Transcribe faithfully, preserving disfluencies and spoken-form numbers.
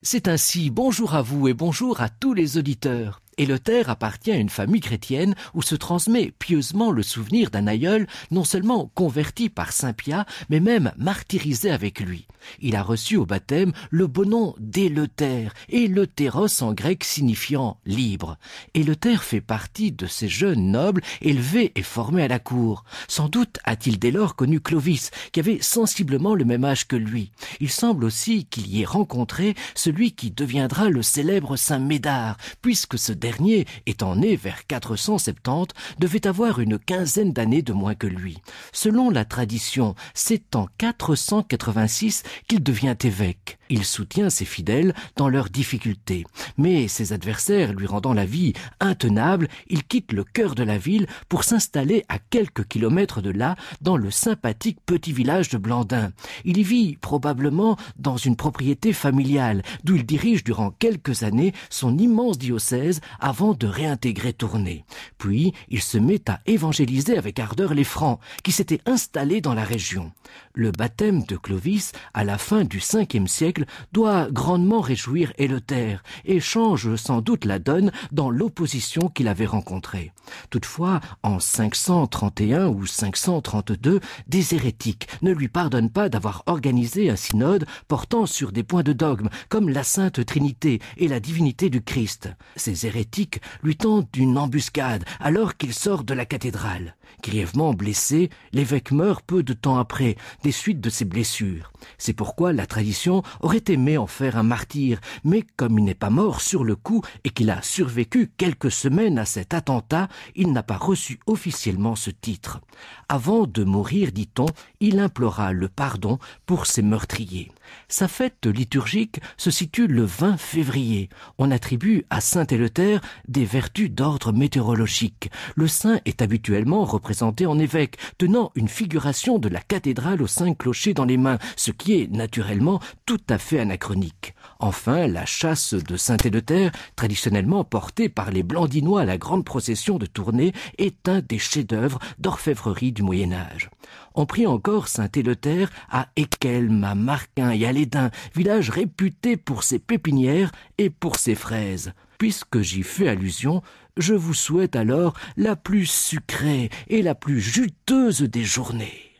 C'est ainsi, bonjour à vous et bonjour à tous les auditeurs. Éleuther appartient à une famille chrétienne où se transmet pieusement le souvenir d'un aïeul non seulement converti par saint Pia, mais même martyrisé avec lui. Il a reçu au baptême le beau nom d'Éleuther, Eleutheros en grec signifiant libre. Éleuther fait partie de ces jeunes nobles élevés et formés à la cour. Sans doute a-t-il dès lors connu Clovis, qui avait sensiblement le même âge que lui. Il semble aussi qu'il y ait rencontré celui qui deviendra le célèbre saint Médard, puisque ce dernier, étant né vers quatre cent soixante-dix, devait avoir une quinzaine d'années de moins que lui. Selon la tradition, c'est en quatre cent quatre-vingt-six qu'il devient évêque. Il soutient ses fidèles dans leurs difficultés. Mais ses adversaires lui rendant la vie intenable, il quitte le cœur de la ville pour s'installer à quelques kilomètres de là, dans le sympathique petit village de Blandin. Il y vit probablement dans une propriété familiale, d'où il dirige durant quelques années son immense diocèse avant de réintégrer Tournai. Puis, il se met à évangéliser avec ardeur les Francs, qui s'étaient installés dans la région. Le baptême de Clovis, à la fin du cinquième siècle, doit grandement réjouir Éleuther et change sans doute la donne dans l'opposition qu'il avait rencontrée. Toutefois, en cinq cent trente et un ou cinq cent trente-deux, des hérétiques ne lui pardonnent pas d'avoir organisé un synode portant sur des points de dogme, comme la Sainte Trinité et la divinité du Christ. Ces hérétiques lui tentent une embuscade alors qu'il sort de la cathédrale. Grièvement blessé, l'évêque meurt peu de temps après, des suites de ses blessures. C'est pourquoi la tradition aurait aimé en faire un martyr, mais comme il n'est pas mort sur le coup et qu'il a survécu quelques semaines à cet attentat, il n'a pas reçu officiellement ce titre. Avant de mourir, dit-on, il implora le pardon pour ses meurtriers. Sa fête liturgique se situe le vingt février. On attribue à saint Éleuther des vertus d'ordre météorologique. Le saint est habituellement représenté en évêque, tenant une figuration de la cathédrale aux cinq clochers dans les mains, ce qui est naturellement tout à fait anachronique. Enfin, la chasse de saint Éleuther, traditionnellement portée par les Blandinois à la grande procession de Tournai, est un des chefs-d'œuvre d'orfèvrerie du Moyen-Âge. On prie encore saint Éleuther à Équelme, à Marquin et à Lédin, village réputé pour ses pépinières et pour ses fraises. Puisque j'y fais allusion, je vous souhaite alors la plus sucrée et la plus juteuse des journées.